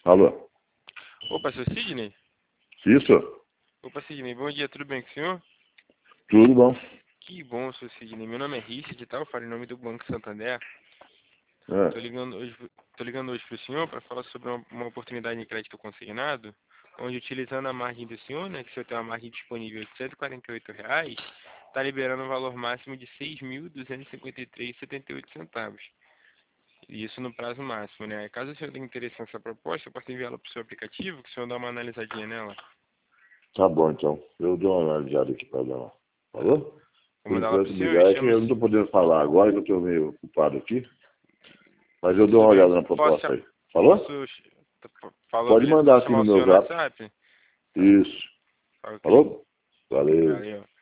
Alô? Opa, seu Sidney? Isso? Opa, Sidney, bom dia, tudo bem com o senhor? Tudo bom? Que bom, seu Sidney. Meu nome é Richard e tal, eu falo em nome do Banco Santander. Tô É. ligando hoje pro senhor para falar sobre uma oportunidade de crédito consignado, onde utilizando a margem do senhor, né, que o senhor tem uma margem disponível de R$ 148, está liberando um valor máximo de R$ 6.253,78. E isso no prazo máximo, né? Caso o senhor tenha interesse nessa proposta, eu posso enviá-la para o seu aplicativo, que o senhor dá uma analisadinha nela. Tá bom, então. Eu dou uma analisada aqui pra dar uma. Falou? Vou Por mandar lá para enquanto, o senhor, ligar é que eu não chama-se... tô podendo falar agora, que eu tô meio ocupado aqui. Mas eu dou Tudo uma bem. olhada na Posso, proposta aí. Falou? posso, falou, Pode beleza. mandar Posso aqui chamar no o meu senhor no zap. WhatsApp? Tá, Isso. tá ok. Falou? Valeu. Valeu.